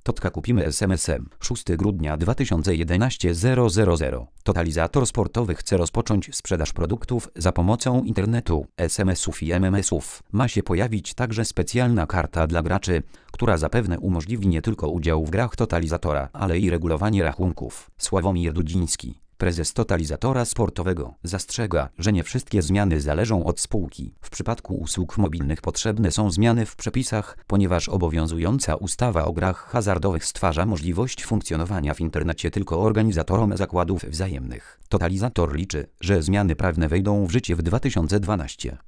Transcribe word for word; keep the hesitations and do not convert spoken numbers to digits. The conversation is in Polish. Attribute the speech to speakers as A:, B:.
A: Totka kupimy es em esem. szóstego grudnia dwa tysiące jedenastego zero zero zero. Totalizator sportowy chce rozpocząć sprzedaż produktów za pomocą internetu, es em esów i em em esów. Ma się pojawić także specjalna karta dla graczy, która zapewne umożliwi nie tylko udział w grach Totalizatora, ale i regulowanie rachunków. Sławomir Dudziński, prezes Totalizatora Sportowego, zastrzega, że nie wszystkie zmiany zależą od spółki. W przypadku usług mobilnych potrzebne są zmiany w przepisach, ponieważ obowiązująca ustawa o grach hazardowych stwarza możliwość funkcjonowania w internecie tylko organizatorom zakładów wzajemnych. Totalizator liczy, że zmiany prawne wejdą w życie w dwa tysiące dwunastym.